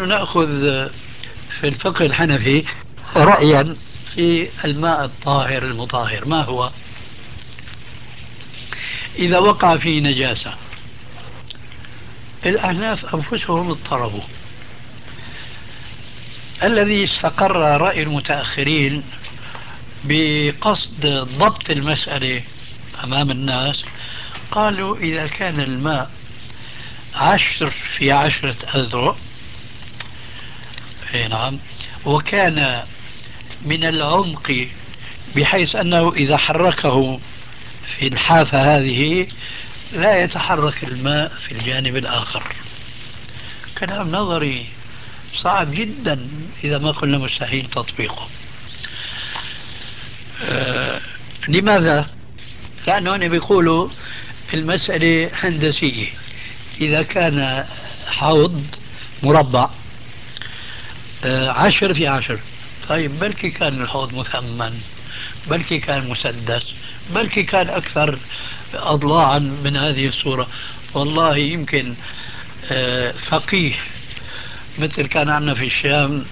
نحن نأخذ في الفقه الحنفي رأيا في الماء الطاهر المطهر. ما هو؟ إذا وقع فيه نجاسة، الأحناف أنفسهم اضطربوا. الذي استقر رأي المتأخرين بقصد ضبط المسألة أمام الناس، قالوا إذا كان الماء 10 في 10 أذرع، أي نعم، وكان من العمق بحيث أنه إذا حركه في الحافة هذه لا يتحرك الماء في الجانب الآخر. كلام نظري صعب جدا، إذا ما قلنا مستحيل تطبيقه. أه لماذا؟ لأنه هنا بيقولوا المسألة هندسية. إذا كان حوض مربع 10 في 10، طيب بلكي كان الحوض مثمن، بلكي كان مسدس، بلكي كان أكثر أضلاعا من هذه الصورة. والله يمكن فقيه مثل كان عندنا في الشام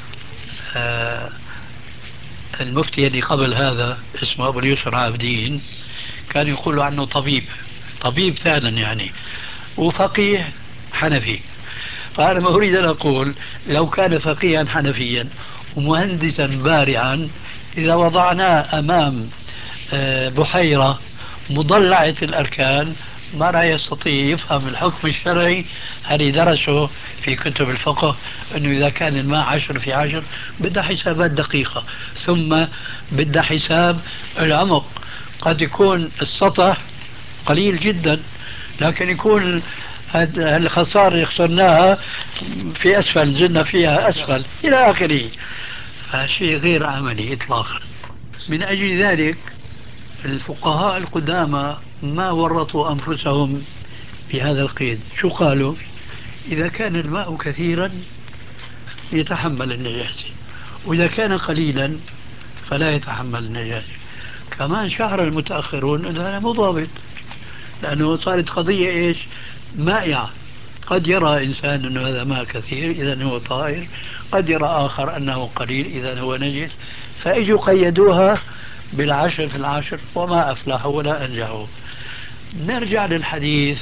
المفتي اللي قبل هذا اسمه أبو اليسر عابدين، كان يقول عنه طبيب، طبيب فعلا يعني، وفقيه حنفي. فأنا ما أريد أن أقول لو كان فقيها حنفيا ومهندسا بارعا، إذا وضعناه أمام بحيرة مضلعة الأركان ما لا يستطيع يفهم الحكم الشرعي. هل درسه في كتب الفقه أنه إذا كان الماء 10 في 10 بدها حسابات دقيقة، ثم بدها حساب العمق. قد يكون السطح قليل جدا، لكن يكون الخسارة اللي خسرناها في أسفل، زلنا فيها أسفل إلى آخره. فشيء غير عملي إطلاقا. من أجل ذلك الفقهاء القدامى ما ورطوا أنفسهم بهذا القيد. شو قالوا؟ إذا كان الماء كثيرا يتحمل النجاسة، وإذا كان قليلا فلا يتحمل النجاسة. كمان شعر المتأخرون أن هذا مو ضابط، لأنه صارت قضية إيش؟ مائعة. قد يرى إنسان أنه هذا ماء كثير إذا هو طائر، قد يرى آخر أنه قليل إذا هو نجس، فإجوا قيدوها بال10 في 10 وما أفلحوا ولا أنجحوا. نرجع للحديث: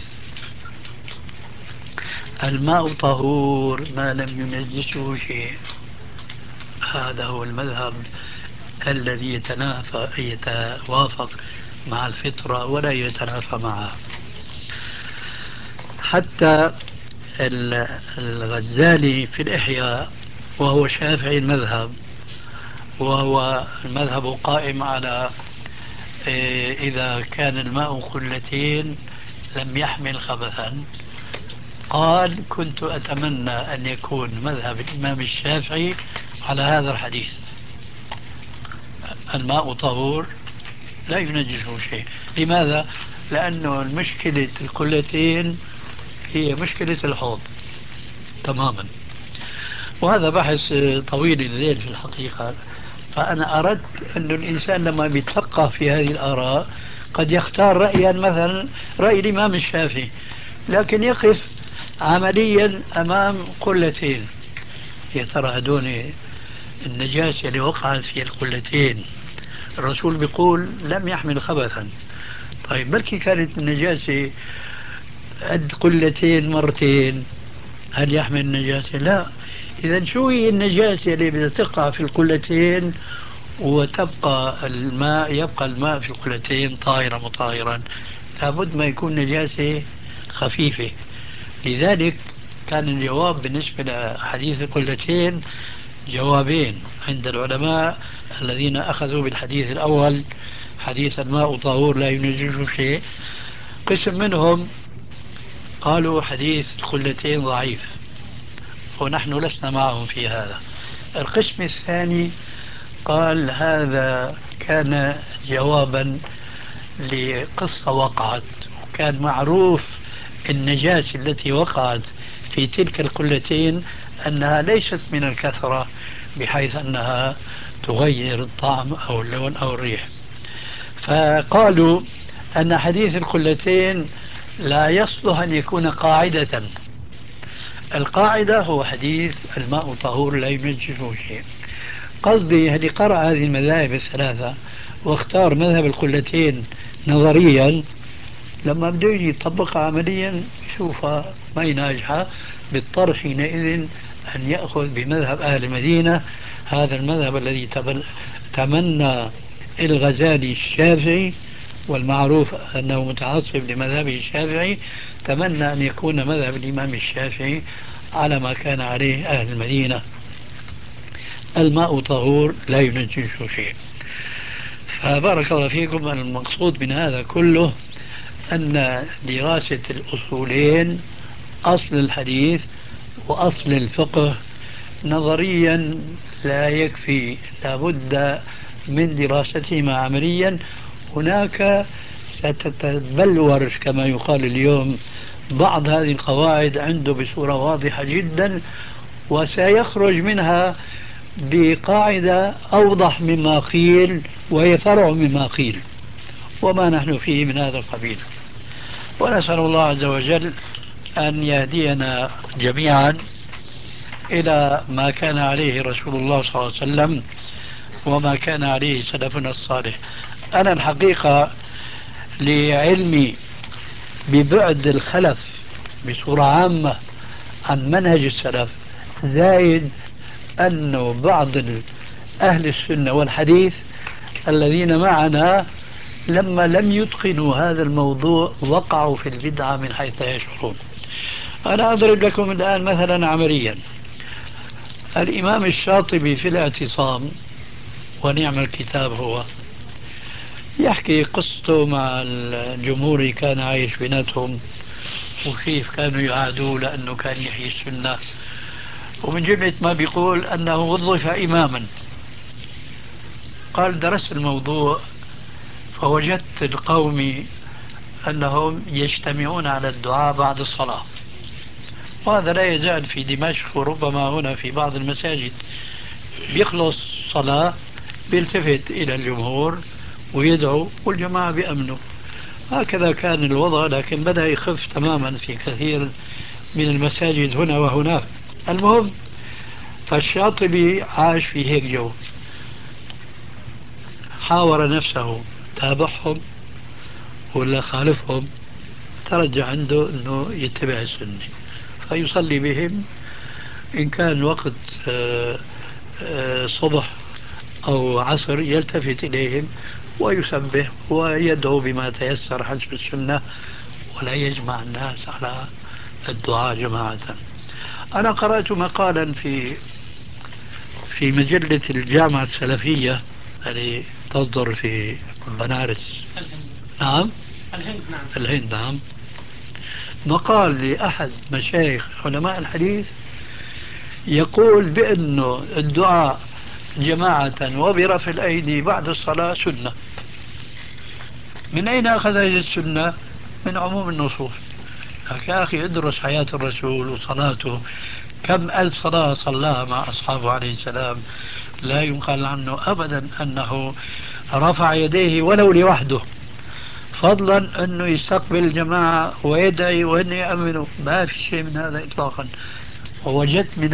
الماء طهور ما لم ينجسه شيء. هذا هو المذهب الذي يتوافق مع الفطرة ولا يتنافى معها. حتى الغزالي في الإحياء، وهو شافعي المذهب، وهو المذهب قائم على إذا كان الماء قلتين لم يحمل خبثا، قال: كنت أتمنى أن يكون مذهب الإمام الشافعي على هذا الحديث: الماء طهور لا ينجسه شيء. لماذا؟ لأنه المشكلة القلتين هي مشكلة الحوض تماما. وهذا بحث طويل الليل في الحقيقة. فأنا أردت أن الإنسان لما يتفقه في هذه الآراء قد يختار رأيا، مثلا رأي الإمام الشافعي، لكن يقف عمليا أمام قلتين. يا ترى هدول النجاسة اللي وقعت في القلتين الرسول بيقول لم يحمل خبثا، طيب بلكي كانت النجاسة قد قلتين مرتين، هل يحمل النجاسة؟ لا. إذا شو هي النجاسة اللي بدها تقع في القلتين وتبقى الماء، يبقى الماء في القلتين طاهرا مطهرا؟ لابد ما يكون نجاسة خفيفة. لذلك كان الجواب بالنسبة لحديث القلتين جوابين عند العلماء الذين أخذوا بالحديث الأول: حديث الماء طهور لا ينجسه شيء. قسم منهم قالوا حديث القلتين ضعيف، ونحن لسنا معهم في هذا. القسم الثاني قال هذا كان جوابا لقصة وقعت، وكان معروف النجاسة التي وقعت في تلك القلتين أنها ليست من الكثرة بحيث أنها تغير الطعم أو اللون أو الريح. فقالوا أن حديث القلتين لا يصلح أن يكون قاعدة، القاعدة هو حديث الماء طهور لا ينجسه شيء. قصدي يعني قرأ هذه المذاهب الثلاثة واختار مذهب القلتين نظريا، لما بده يجي يطبقها عمليا يشوفها ما هي ناجحة، بيضطر حينئذ أن يأخذ بمذهب أهل المدينة، هذا المذهب الذي تمنى الغزالي الشافعي، والمعروف أنه متعصب لمذهبه الشافعي، تمنى أن يكون مذهب الإمام الشافعي على ما كان عليه أهل المدينة: الماء طهور لا ينجسه شيء. فبارك الله فيكم، المقصود من هذا كله أن دراسة الأصولين، أصل الحديث وأصل الفقه، نظريا لا يكفي، لابد من دراستهما عمليا. هناك ستتبلور كما يقال اليوم بعض هذه القواعد عنده بصورة واضحة جدا، وسيخرج منها بقاعدة أوضح مما قيل، وهي فرع مما قيل، وما نحن فيه من هذا القبيل. ونسأل الله عز وجل أن يهدينا جميعا إلى ما كان عليه رسول الله صلى الله عليه وسلم وما كان عليه سلفنا الصالح. أنا الحقيقة لعلمي ببعد الخلف بصورة عامة عن منهج السلف، زائد أنه بعض أهل السنة والحديث الذين معنا لما لم يتقنوا هذا الموضوع وقعوا في البدعة من حيث لا يشعرون. أنا أضرب لكم الآن مثلا عمليا. الإمام الشاطبي في الاعتصام، ونعم الكتاب هو، يحكي قصته مع الجمهور اللي كان عايش بيناتهم، وكيف كانوا يعادوه لأنه كان يحيي السنة، ومن جملة ما بيقول أنه وظف إماما. قال: درست الموضوع فوجدت القوم أنهم يجتمعون على الدعاء بعد الصلاة، وهذا لا يزال في دمشق وربما هنا في بعض المساجد. بيخلص صلاة بيلتفت إلى الجمهور ويدعو والجماعة بيأمنوا. هكذا كان الوضع، لكن بدأ يخف تماما في كثير من المساجد هنا وهناك. المهم، فالشاطبي عاش في هيك جو، حاور نفسه: تابعهم ولا خالفهم؟ ترجع عنده أنه يتبع السنة، فيصلي بهم. إن كان وقت صبح أو عصر يلتفت إليهم ويسبح ويدعو بما تيسر حسب السنة، ولا يجمع الناس على الدعاء جماعة. أنا قرأت مقالا في مجلة الجامعة السلفية التي تصدر في بنارس. نعم، الهند. نعم، الهند. نعم. مقال لأحد مشايخ علماء الحديث يقول بأنه الدعاء جماعة وبرفع الأيدي بعد الصلاة سنة. من أين أخذ هذه السنة؟ من عموم النصوص. يا أخي ادرس حياة الرسول وصلاته، كم ألف صلاة صلاها مع أصحابه عليه السلام، لا ينقل عنه أبدا أنه رفع يديه ولو لوحده، فضلا أنه يستقبل الجماعة ويدعي وأن يأمنوا. ما في شيء من هذا إطلاقا. ووجدت من